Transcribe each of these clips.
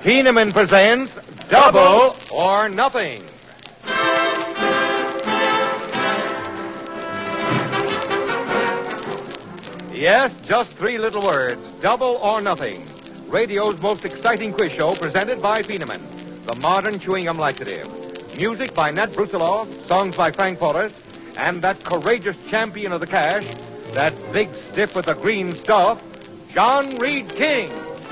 Heinemann presents Double or Nothing. Yes, just three little words. Double or Nothing. Radio's most exciting quiz show presented by Heinemann, the modern chewing gum laxative. Music by Nat Brusiloff, songs by Frank Forrest, and that courageous champion of the cash, that big stiff with the green stuff, John Reed King.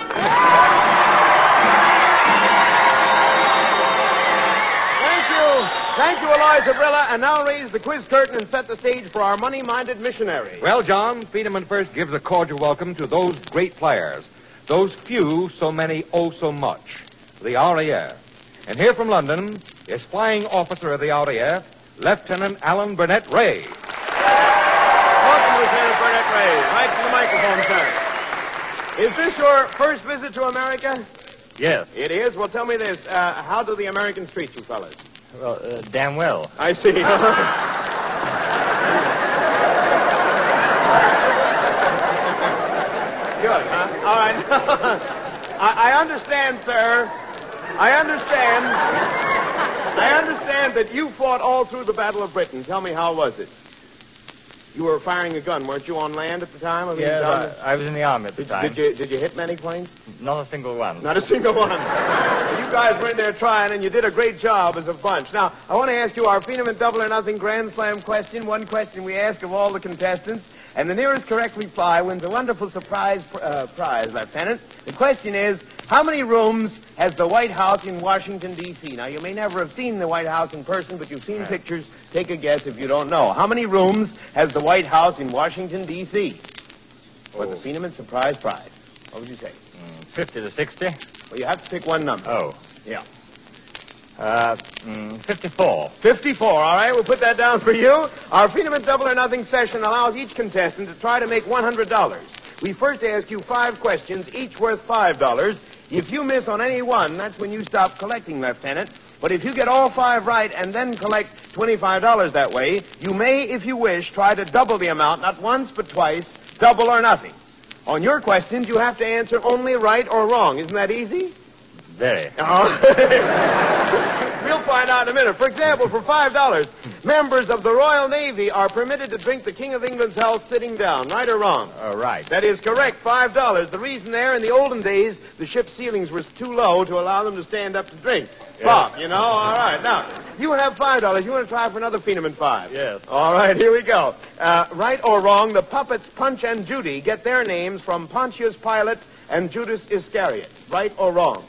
Thank you, Eloy Zabrilla, and now raise the quiz curtain and set the stage for our money-minded missionary. Well, John, Heinemann first gives a cordial welcome to those great flyers, those few, so many, oh so much, the RAF. And here from London is Flying Officer of the RAF, Lieutenant Alan Burnett Ray. Welcome, Lieutenant Burnett Ray. Right to the microphone, sir. Is this your first visit to America? Yes. It is? Well, tell me this. How do the Americans treat you fellas? Well, damn well. I see. Good, huh? All right. I understand, sir. I understand that you fought all through the Battle of Britain. Tell me, how was it? You were firing a gun. Weren't you on land at the time? Yes, I was in the Army at the time. Did you hit many planes? Not a single one. Not a single one. You guys were in there trying, and you did a great job as a bunch. Now, I want to ask you our Heinemann Double or Nothing Grand Slam question. One question we ask of all the contestants, and the nearest correct reply wins a wonderful surprise prize, Lieutenant. The question is, how many rooms has the White House in Washington, D.C.? Now, you may never have seen the White House in person, but you've seen pictures. Take a guess if you don't know. How many rooms has the White House in Washington, D.C.? For the Heinemann surprise prize. What would you say? 50 to 60. Well, you have to pick one number. Oh. Yeah. 54. 54, all right. We'll put that down for you. Our Heinemann Double or Nothing session allows each contestant to try to make $100. We first ask you 5 questions, each worth $5. If you miss on any one, that's when you stop collecting, Lieutenant. But if you get all 5 right and then collect $25 that way, you may, if you wish, try to double the amount, not once but twice, double or nothing. On your questions, you have to answer only right or wrong. Isn't that easy? Very. We'll find out in a minute. For example, for $5, members of the Royal Navy are permitted to drink the King of England's health sitting down. Right or wrong? Right. That is correct. $5. The reason there, in the olden days, the ship's ceilings were too low to allow them to stand up to drink. Pop, you know? All right. Now, you have $5. You want to try for another Heinemann 5? Yes. All right, here we go. Right or wrong, the puppets Punch and Judy get their names from Pontius Pilate and Judas Iscariot. Right or wrong?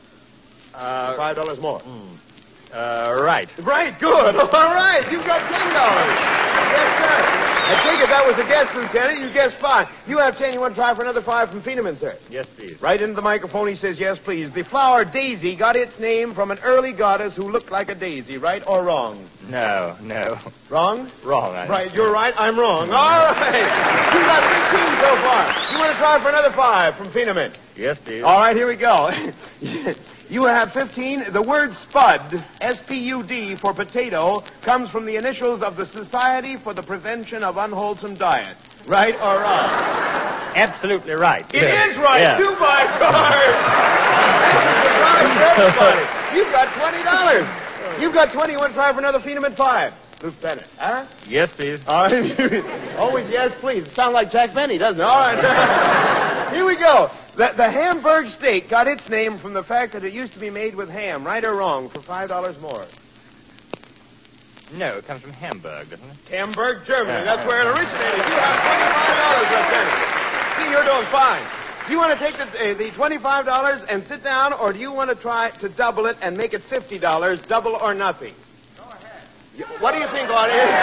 $5 more. Right. Right, good. All right, you've got $10. Yes, sir. I take it that was a guess, Lieutenant. You guessed 5. You have 10. You want to try for another 5 from Heinemann, sir? Yes, please. Right into the microphone, he says, yes, please. The flower daisy got its name from an early goddess who looked like a daisy. Right or wrong? No. Wrong? Wrong. Right, you're right. I'm wrong. All right. You got 15 so far. You want to try for another 5 from Heinemann? Yes, please. All right, here we go. You have 15. The word SPUD, S-P-U-D, for potato, comes from the initials of the Society for the Prevention of Unwholesome Diet. Right or wrong? Absolutely right. It is right. Yeah. 2 by card. That's a surprise for everybody. You've got $20. You've got 20. You want to try for another Heinemann 5? Lieutenant, huh? Yes, please. All right. Always yes, please. It sounds like Jack Benny, doesn't it? All right. Here we go. The Hamburg steak got its name from the fact that it used to be made with ham. Right or wrong? For $5 more. No, it comes from Hamburg, doesn't it? Hamburg, Germany. That's where it originated. You have $25, Lieutenant. See, you're doing fine. Do you want to take the $25 and sit down, or do you want to try to double it and make it $50, double or nothing? Go ahead. What do you think, Artie? What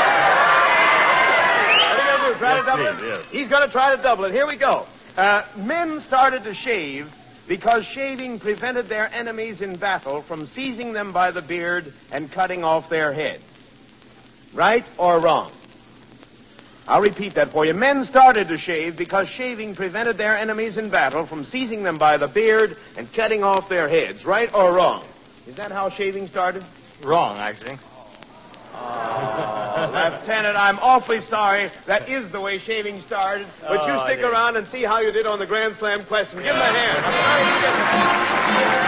are you going to do, try to double it? Yes. He's going to try to double it. Here we go. Men started to shave because shaving prevented their enemies in battle from seizing them by the beard and cutting off their heads. Right or wrong? I'll repeat that for you. Men started to shave because shaving prevented their enemies in battle from seizing them by the beard and cutting off their heads. Right or wrong? Is that how shaving started? Wrong, actually. Lieutenant, I'm awfully sorry. That is the way shaving started. But you stick around and see how you did on the Grand Slam question. Give him a hand.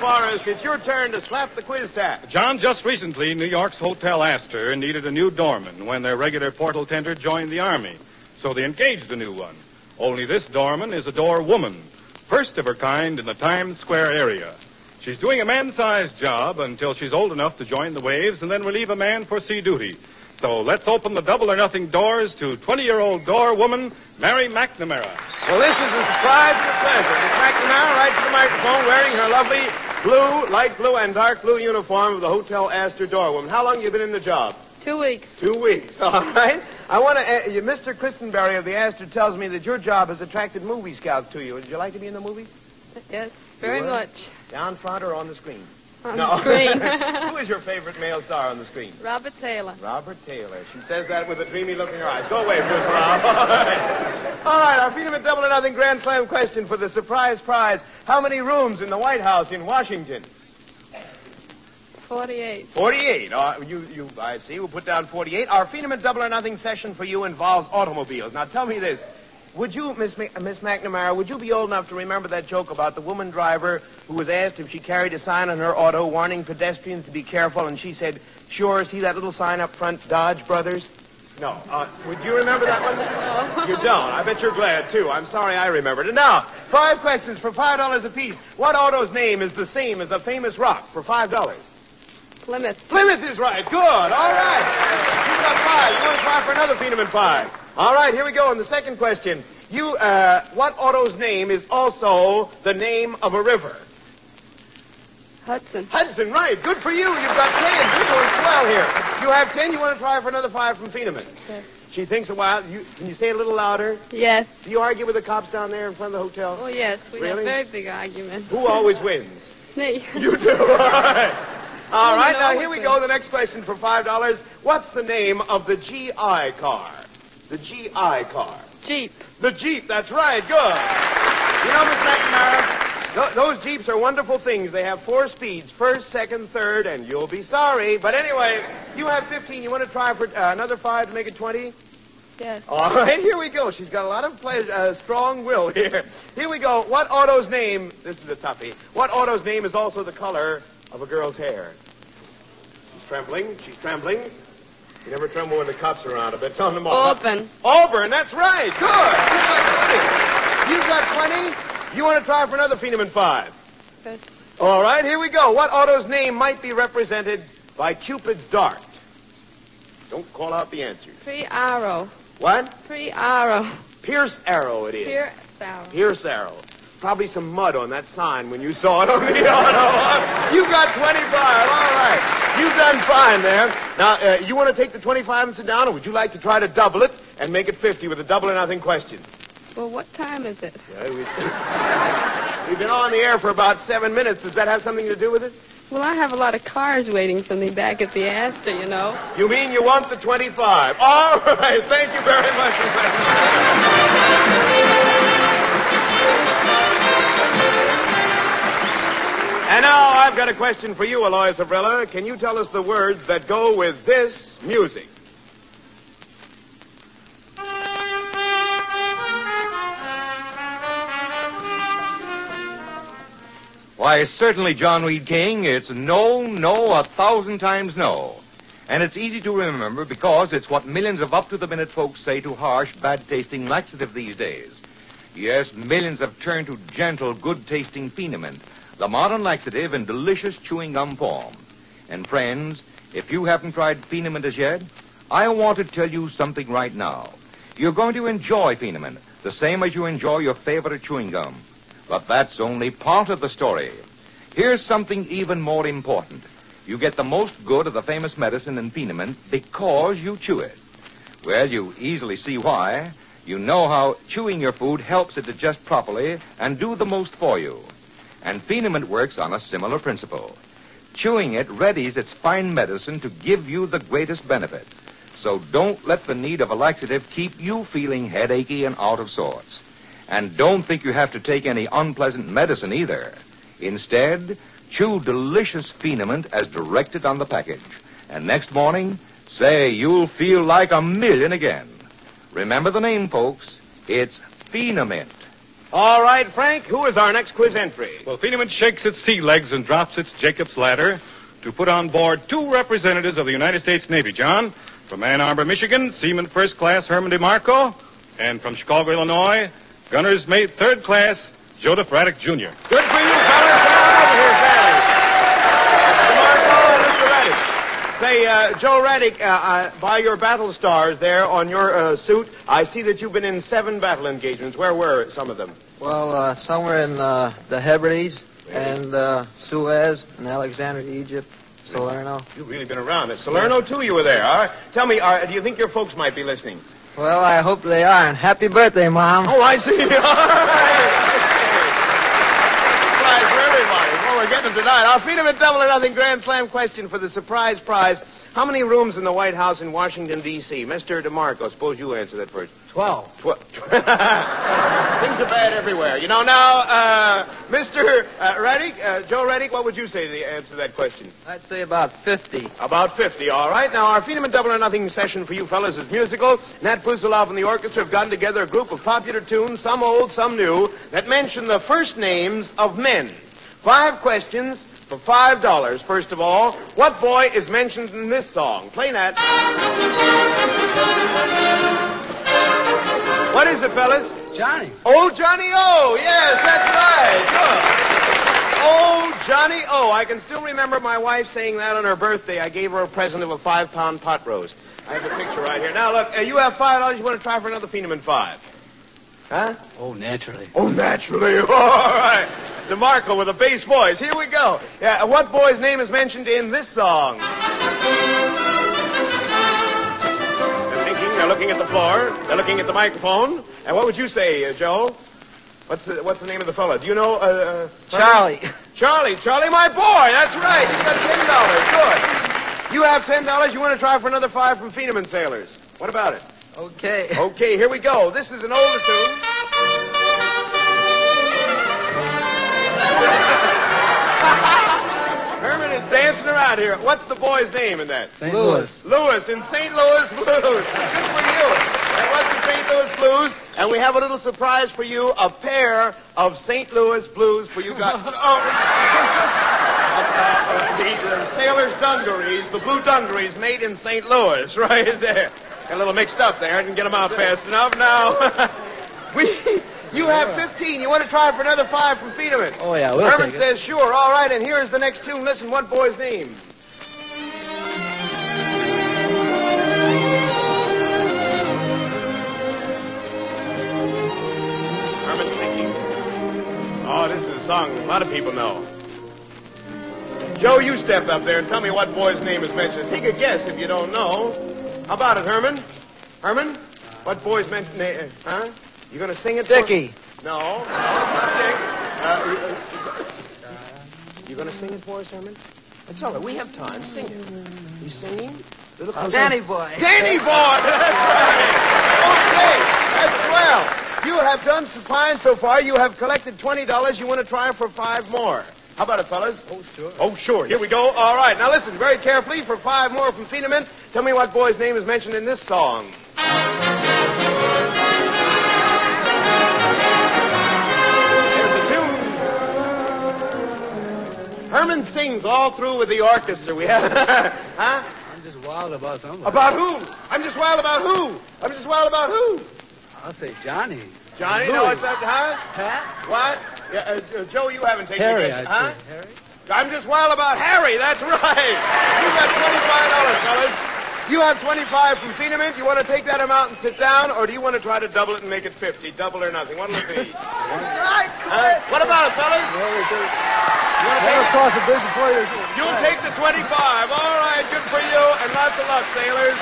Forrest, it's your turn to slap the quiz tag. John, just recently, New York's Hotel Astor needed a new doorman when their regular portal tender joined the Army. So they engaged a new one. Only this doorman is a door woman, first of her kind in the Times Square area. She's doing a man-sized job until she's old enough to join the waves and then relieve a man for sea duty. So let's open the double or nothing doors to 20-year-old door woman, Mary McNamara. Well, this is a surprise and a pleasure. Miss McNamara, right to the microphone, wearing her lovely blue, light blue, and dark blue uniform of the Hotel Astor doorwoman. How long have you been in the job? 2 weeks. 2 weeks, all right. I want to, Mr. Christenberry of the Astor tells me that your job has attracted movie scouts to you. Would you like to be in the movies? Yes, very much. Down front or on the screen? On the screen. Who is your favorite male star on the screen? Robert Taylor. Robert Taylor. She says that with a dreamy look in her eyes. Go away, Bruce Rob. All right, our Phenom Double or Nothing Grand Slam question for the surprise prize. How many rooms in the White House in Washington? 48. 48. I see. We'll put down 48. Our Phenom Double or Nothing session for you involves automobiles. Now, tell me this. Would you, Miss McNamara, would you be old enough to remember that joke about the woman driver who was asked if she carried a sign on her auto warning pedestrians to be careful, and she said, sure, see that little sign up front, Dodge Brothers? No. Would you remember that one? No. You don't. I bet you're glad, too. I'm sorry I remembered it. Now, 5 questions for $5 apiece. What auto's name is the same as a famous rock for $5? Plymouth. Plymouth is right. Good. All right. You've got 5. You want to try for another Phenom 5? All right, here we go. In the second question, what auto's name is also the name of a river? Hudson. Hudson, right. Good for you. You've got 10. You're doing swell here. You have 10. You want to try for another 5 from Phenom? Yes. She thinks a while. Can you say it a little louder? Yes. Do you argue with the cops down there in front of the hotel? Oh, yes. We Really? have a very big argument. Who always wins? Me. You do. All right. All right, now here we go. The next question for $5. What's the name of the GI car? The GI car. Jeep. The Jeep, that's right. Good. You know, Miss McNamara, those Jeeps are wonderful things. They have 4 speeds, first, second, third, and you'll be sorry. But anyway, you have 15. You want to try for another 5 to make it 20? Yes. All right, here we go. She's got a lot of strong will here. Here we go. What auto's name, this is a toughie, what auto's name is also the color of a girl's hair? She's trembling. She's trembling. You never tremble when the cops are around. I bet. Tell them all. Auburn. Auburn, that's right. Good. You've got 20. You want to try for another Phenom 5? Yes. All right, here we go. What auto's name might be represented by Cupid's dart? Don't call out the answers. Pre-Arrow. What? Pre-Arrow. Pierce Arrow it is. Pierce Arrow. Pierce Arrow. Probably some mud on that sign when you saw it on the auto. You got 25. All right. You've done fine there. Now, you want to take the 25 and sit down, or would you like to try to double it and make it 50 with a double or nothing question? Well, what time is it? Yeah, we've been on the air for about 7 minutes. Does that have something to do with it? Well, I have a lot of cars waiting for me back at the Astor, you know. You mean you want the 25? All right. Thank you very much. And now I've got a question for you, Alois Abrella. Can you tell us the words that go with this music? Why, certainly, John Weed King, it's no, 1,000 times no. And it's easy to remember because it's what millions of up-to-the-minute folks say to harsh, bad-tasting laxative these days. Yes, millions have turned to gentle, good-tasting Phenom, the modern laxative in delicious chewing gum form. And friends, if you haven't tried Phenom as yet, I want to tell you something right now. You're going to enjoy Phenom, the same as you enjoy your favorite chewing gum. But that's only part of the story. Here's something even more important. You get the most good of the famous medicine in Phenom because you chew it. Well, you easily see why. You know how chewing your food helps it digest properly and do the most for you. And Phenom works on a similar principle. Chewing it readies its fine medicine to give you the greatest benefit. So don't let the need of a laxative keep you feeling headachy and out of sorts. And don't think you have to take any unpleasant medicine either. Instead, chew delicious Phenom as directed on the package. And next morning, say you'll feel like $1,000,000 again. Remember the name, folks. It's Phenom. All right, Frank, who is our next quiz entry? Well, Phenom shakes its sea legs and drops its Jacob's ladder to put on board two representatives of the United States Navy, John. From Ann Arbor, Michigan, Seaman First Class Herman DeMarco. And from Chicago, Illinois, Gunner's Mate Third Class Joseph Raddick Jr. Good for you, fellas. Come on over here, fellas. DeMarco and Mr. Raddick. Say, Joe Raddick, by your battle stars there on your suit, I see that you've been in 7 battle engagements. Where were some of them? Well, somewhere in the Hebrides and Suez and Alexandria, Egypt, Salerno. You've really been around. At Salerno, too, you were there. All right. Tell me, do you think your folks might be listening? Well, I hope they are. And happy birthday, Mom. Oh, I see. All right. Surprise for everybody. Well, we're getting them tonight. Our Phenom Double or Nothing Grand Slam question for the surprise prize. How many rooms in the White House in Washington, D.C.? Mr. DeMarco, suppose you answer that first. 12. Things are bad everywhere. You know, now, Mr. Raddick, Joe Raddick, what would you say to the answer to that question? I'd say about 50. About 50, all right. Now, our Phenom Double or Nothing session for you fellas is musical. Nat Pusilov and the orchestra have gotten together a group of popular tunes, some old, some new, that mention the first names of men. 5 questions for $5. First of all, what boy is mentioned in this song? Play, Nat. What is it, fellas? Johnny. Oh, Johnny O. Yes, that's right. Good. Oh, Johnny O. I can still remember my wife saying that on her birthday. I gave her a present of a 5-pound pot roast. I have a picture right here. Now, look, you have $5. You want to try for another Phenom 5? Huh? Oh, naturally. Oh, naturally. All right. DeMarco with a bass voice. Here we go. Yeah, what boy's name is mentioned in this song? They're looking at the floor. They're looking at the microphone. And what would you say, Joe? What's the name of the fellow? Do you know? Charlie. Charlie, my boy. That's right. You got $10. Good. You have $10. You want to try for another 5 from Phenom Sailors? What about it? Okay. Okay, here we go. This is an older tune. Herman is dancing around here. What's the boy's name in that? St. Louis. Louis in St. Louis Blues. Good for you. That was the St. Louis Blues, and we have a little surprise for you, a pair of St. Louis Blues for you guys. The sailors' dungarees, the blue dungarees made in St. Louis, right there. Got a little mixed up there. I didn't get them out fast enough. Now, you have 15. You want to try for another 5 from Phenom? Oh, yeah, we'll Herman take it. says, sure. All right, and here's the next tune. Listen, what boy's name? Herman's thinking. Oh, this is a song a lot of people know. Joe, you step up there and tell me what boy's name is mentioned. Take a guess if you don't know. How about it, Herman? Herman? What boy's mentioned? Huh? You going to sing it? Dickie. No, not Dick. You going to sing it for us, Herman? That's all right. We have time. Sing it. He's singing? Danny Boy. Danny Boy! That's right. Okay, that's swell. You have done fine so far. You have collected $20. You want to try for 5 more. How about it, fellas? Oh, sure. Oh, sure. Here we go. All right. Now listen very carefully for 5 more from Phenom. Tell me what boy's name is mentioned in this song. Here's the tune. Herman sings all through with the orchestra. We have... Huh? I'm just wild about somebody. About who? I'm just wild about who? I'm just wild about who? I'll say Johnny. Johnny? Who? No, it's not... Huh? Pat? What? Yeah, Joe, you haven't taken Harry, it. I'd Huh? say. Harry? I'm just wild about Harry. That's right. You got $25, fellas. You have 25 from Phenom. You want to take that amount and sit down, or do you want to try to double it and make it 50? Double or nothing. What'll it be? What about it, fellas? You'll take the 25. All right, good for you, and lots of luck, sailors.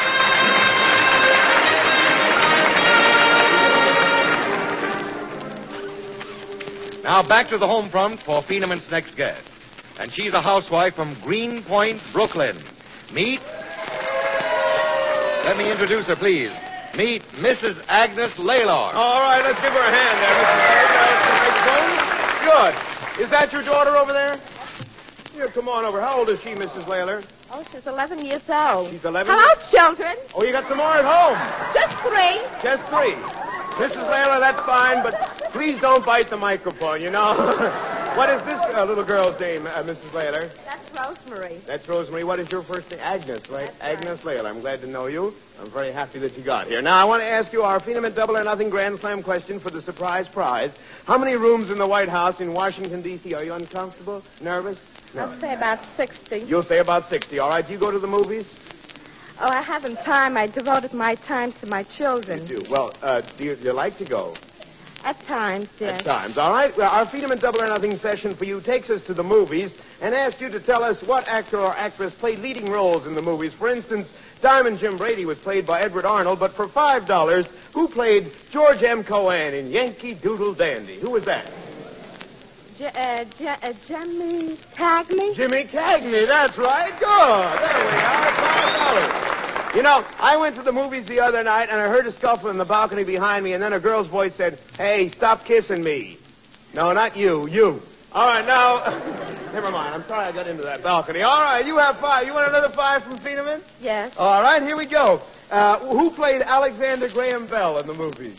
Now back to the home front for Phenomen's next guest. And she's a housewife from Greenpoint, Brooklyn. Let me introduce her, please. Meet Mrs. Agnes Laylor. All right, let's give her a hand there, Mrs. Good. Is that your daughter over there? Here, come on over. How old is she, Mrs. Layler? Oh, she's 11 years old. She's 11? Hello, children. Oh, you got some more at home? Just 3. Just 3. Mrs. Layler, that's fine, but Please don't bite the microphone, you know. What is this little girl's name, Mrs. Layler? That's Rosemary. That's Rosemary. What is your first name? Agnes, right? Agnes Layler. I'm glad to know you. I'm very happy that you got here. Now, I want to ask you our Phenomen Double or Nothing Grand Slam question for the surprise prize. How many rooms in the White House in Washington, D.C.? Are you uncomfortable? Nervous? No. I'll say about 60. You'll say about 60. All right. Do you go to the movies? Oh, I haven't time. I devoted my time to my children. You do. Well, do you like to go? At times, yes. At times. All right. Well, our Phenomen Double or Nothing session for you takes us to the movies and asks you to tell us what actor or actress played leading roles in the movies. For instance, Diamond Jim Brady was played by Edward Arnold, but for $5, who played George M. Cohan in Yankee Doodle Dandy? Who was that? Jimmy Cagney? Jimmy Cagney, that's right. Good. There we are, $5. You know, I went to the movies the other night, and I heard a scuffle in the balcony behind me, and then a girl's voice said, "Hey, stop kissing me." No, not you, you. All right, now, never mind. I'm sorry I got into that balcony. All right, you have 5. You want another 5 from Phenomen? Yes. All right, here we go. Who played Alexander Graham Bell in the movie?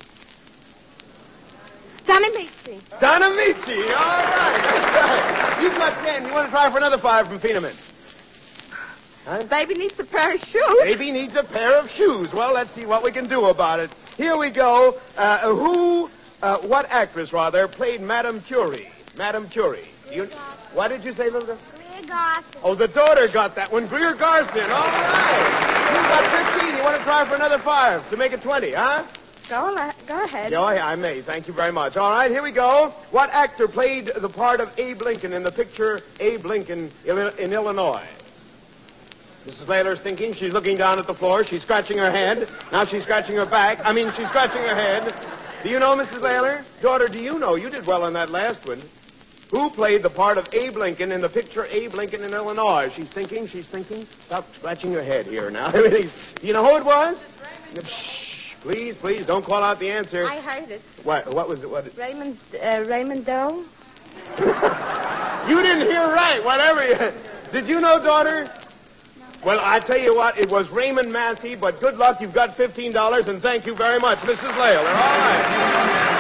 Donna Meachie. Donna Meachie. All right. That's right. You've got 10. You want to try for another 5 from Phenomen? Huh? Baby needs a pair of shoes. Baby needs a pair of shoes. Well, let's see what we can do about it. Here we go. What actress, rather, played Madame Curie? Madame Curie. What did you say, little girl? Greer Garson. Oh, the daughter got that one. Greer Garson. All right. You've got 15. You want to try for another 5 to make it 20, huh? Go ahead. Yeah, I may. Thank you very much. All right, here we go. What actor played the part of Abe Lincoln in the picture Abe Lincoln in Illinois? Mrs. Layler's thinking. She's looking down at the floor. She's scratching her head. Now she's scratching her back. She's scratching her head. Do you know, Mrs. Layler? Daughter, do you know? You did well on that last one. Who played the part of Abe Lincoln in the picture Abe Lincoln in Illinois? She's thinking. Stop scratching your head here now. Do you know who it was? Shh. Please, don't call out the answer. I heard it. What was it? Raymond Doe? You didn't hear right, whatever you... Did you know, daughter? Well, I tell you what, it was Raymond Massey, but good luck. You've got $15, and thank you very much, Mrs. Layler. All right.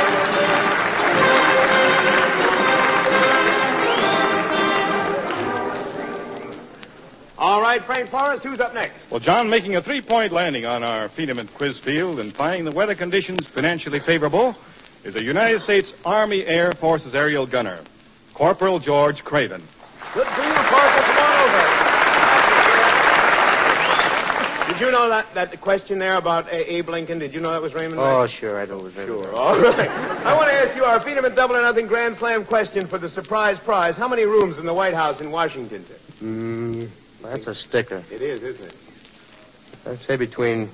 All right, Frank Forrest, who's up next? Well, John, making a 3-point landing on our Phenomen quiz field and finding the weather conditions financially favorable is a United States Army Air Forces aerial gunner, Corporal George Craven. Good for you, Corporal. Come on over. Did you know that question there about Abe Lincoln? Did you know that was Raymond? Oh, sure, I know it was Raymond. Sure, all right. I want to ask you our Phenomen Double or Nothing Grand Slam question for the surprise prize. How many rooms in the White House in Washington? That's a sticker. It is, isn't it? I'd say between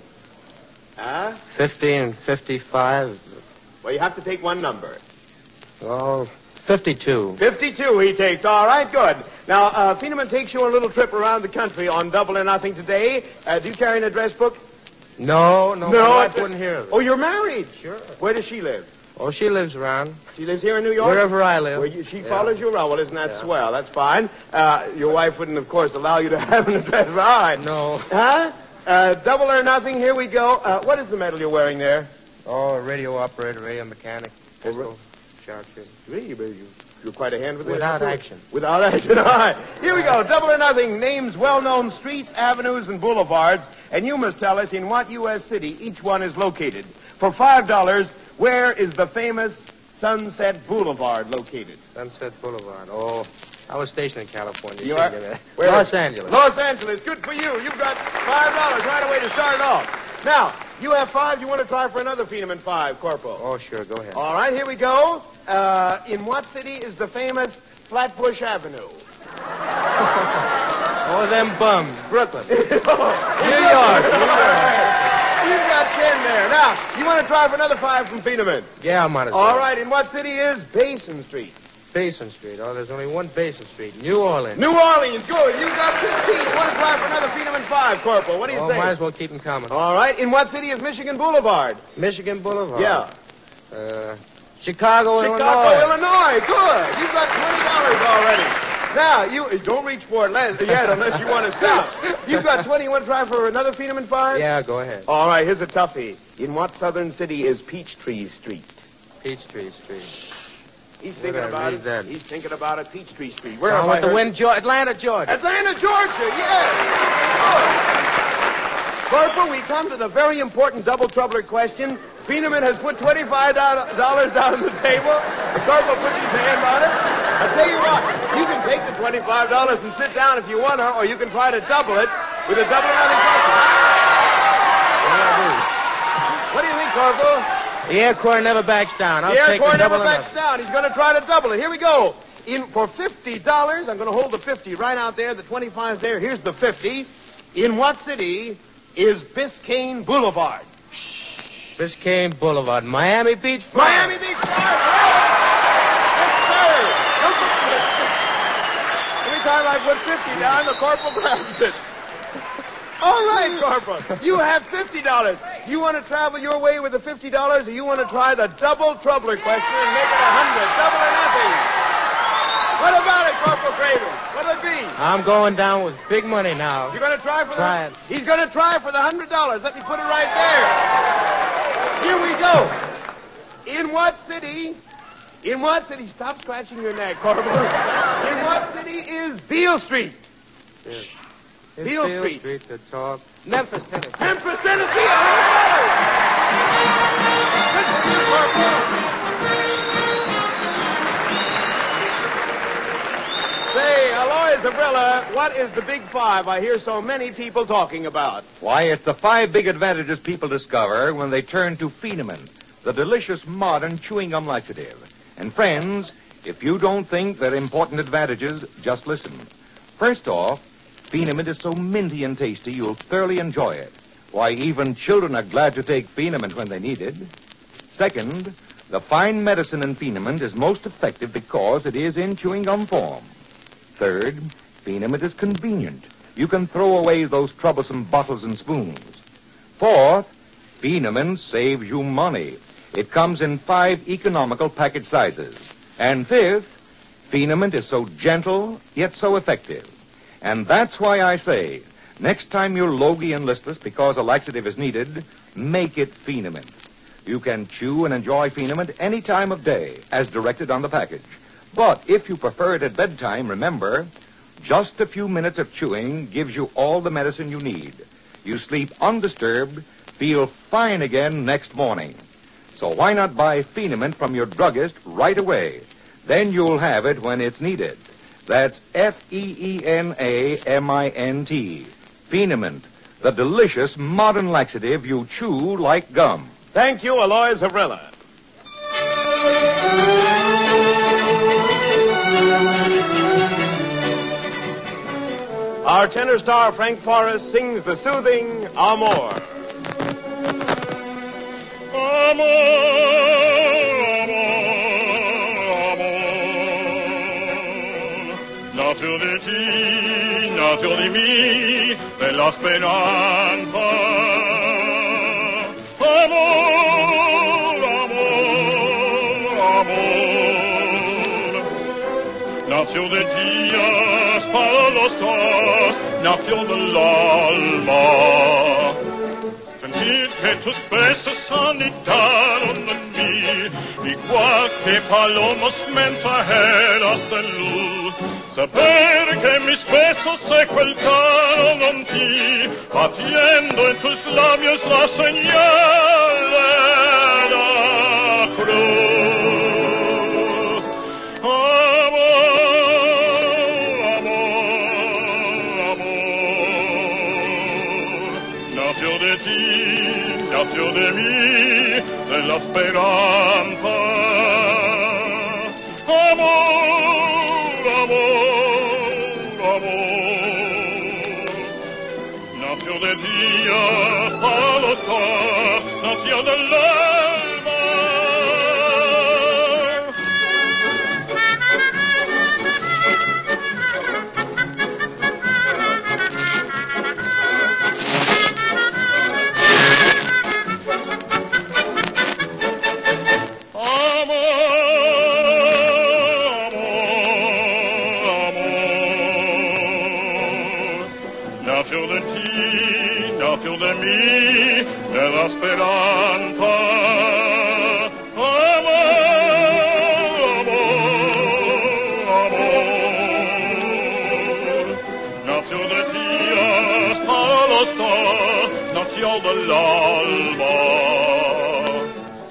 50 and 55. Well, you have to take one number. Oh, 52. 52 he takes. All right, good. Now, Phenomen takes you on a little trip around the country on Double or Nothing today. Do you carry an address book? No, my wife wouldn't hear of it. Oh, you're married? Sure. Where does she live? Oh, she lives around. She lives here in New York? Wherever I live. She follows you around. Well, isn't that swell? That's fine. Your wife wouldn't, of course, allow you to have an address. All right. No. Huh? Double or Nothing, here we go. What is the medal you're wearing there? Oh, a radio operator, radio mechanic, pistol, sharpshooter. Really? You're quite a hand with it. Without action. Without action. All right. Here we go. Double or Nothing names well-known streets, avenues, and boulevards, and you must tell us in what U.S. city each one is located. For $5, where is the famous Sunset Boulevard located? Sunset Boulevard. Oh, I was stationed in California. You are? Where? Los Angeles. Los Angeles. Good for you. You've got $5 right away to start it off. Now, you have 5. You want to try for another Phenomen 5, Corporal? Oh, sure. Go ahead. All right, here we go. In what city is the famous Flatbush Avenue? Oh, them bums. Brooklyn. New York. You've got 10 there. Now, you want to try for another 5 from Phenomen? Yeah, I'm on it. All right, in what city is Basin Street? Basin Street. Oh, there's only one Basin Street. New Orleans. New Orleans. Good. You've got 15. You want to try for another Phenomen 5, Corporal? What do you say? Might as well keep them coming. All right. In what city is Michigan Boulevard? Michigan Boulevard. Yeah. Chicago, Illinois. Illinois. Good. You've got $20 already. Now, you don't reach for it yet unless you want to stop. You've got 20. You want to try for another Phenomen 5? Yeah, go ahead. All right, here's a toughie. In what southern city is Peachtree Street? Peachtree Street. He's thinking Where'd I about read it. that? He's thinking about it. Peachtree Street. Where Down have I with the heard- wind, Atlanta, Georgia. Atlanta, Georgia, yes. Good. Corporal, we come to the very important double troubler question. Feeneman has put $25 down on the table. The corporal puts his hand on it. I'll tell you what, you can take the $25 and sit down if you want to, or you can try to double it with a double or nothing question. What do you think, Corporal? The Air Corps never backs down. I'll The Air take Corps the double never or backs nothing. down. He's going to try to double it. Here we go. For $50, I'm going to hold the 50 right out there. The 25 there. Here's the 50. In what city is Biscayne Boulevard? Biscayne Boulevard, Miami Beach. Miami Beach. Yes, sir. Every time I put 50 down, the corporal grabs it. All right, Corporal. You have $50. You want to travel your way with the $50, or you want to try the double troubler question and make it $100? Double or nothing. What about it, Corporal Craven? What'll it be? I'm going down with big money now. You're going to try for Try it. He's going to try for the $100. Let me put it right there. Here we go. In what city? Stop scratching your neck, Corporal. In what city is Beale Street? In Beale Street. to talk. Memphis, Tennessee. Memphis, Tennessee. $100. Good for you, Corporal. Say, Aloy Zabrella, what is the big five I hear so many people talking about? Why, it's the 5 big advantages people discover when they turn to Feeneman, the delicious modern chewing gum laxative. And friends, if you don't think they're important advantages, just listen. First off, Feeneman is so minty and tasty, you'll thoroughly enjoy it. Why, even children are glad to take Feeneman when they need it. Second, the fine medicine in Feeneman is most effective because it is in chewing gum form. Third, Feeneman is convenient. You can throw away those troublesome bottles and spoons. Fourth, Feeneman saves you money. It comes in 5 economical package sizes. And fifth, Feeneman is so gentle, yet so effective. And that's why I say, next time you're logy and listless because a laxative is needed, make it Feeneman. You can chew and enjoy Feeneman any time of day, as directed on the package. But if you prefer it at bedtime, remember, just a few minutes of chewing gives you all the medicine you need. You sleep undisturbed, feel fine again next morning. So why not buy Feeneman from your druggist right away? Then you'll have it when it's needed. That's Feenamint. Feeneman, the delicious modern laxative you chew like gum. Thank you, Aloy Zavrilla. Our tenor star, Frank Forrest, sings the soothing Amor. Nació de ti, nació de mí, de la esperanza. Amor, amor, amor. Nació de días para los dos, nació del alma. Sentir que tus besos sanitaron en mí, igual que palomas mensajeras de luz. Saber que mis besos se cuelgaron en ti, batiendo en tus labios la señal de la cruz. Amor, amor, amor, nació de ti, nació de mí, de la esperanza. Amor, amor, amor, nació de día para los dos, nació del alma.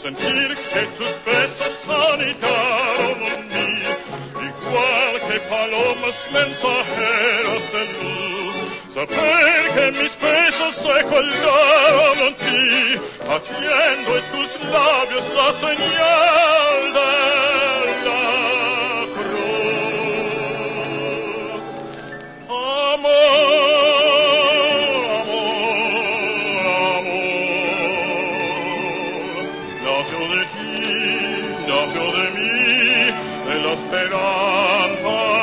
sentir que tus besos anidaron mí, igual que palomas mensajeras de luz. Saber que mis besos se colgaron en ti, haciendo en tus labios la señal de la cruz. Amor, amor, amor, nació de ti, nació de mí, de la esperanza.